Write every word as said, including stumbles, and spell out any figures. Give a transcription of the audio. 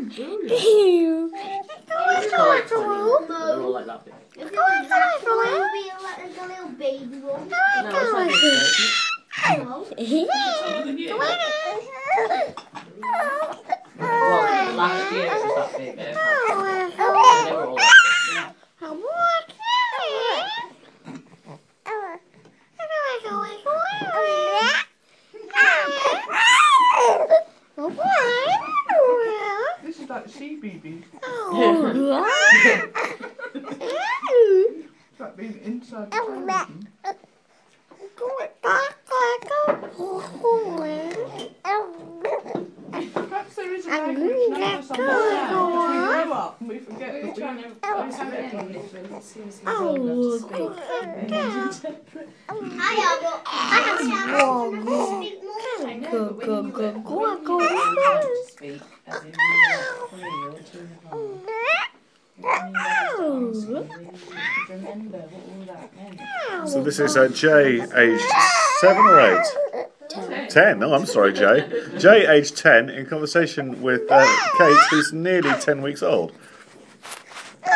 Ew. It's collect twenty. They're all like that bit. If it was that one, it would be like a little baby one. No, it's like this, No. well, last year it was that big. They were all like this. This is like sea baby. It's like being inside the television. Perhaps there is a language now for some of that, because we grow up and we forget that we don't have it. I have a, I have a speak more. I know, but when you were Go, go, to speak, as in you were three or two and a half, remember what all that meant. So this is uh, Jay, aged seven or eight? Ten. Ten. Oh, I'm sorry, Jay. Jay, aged ten, in conversation with uh, Kate, who's nearly ten weeks old.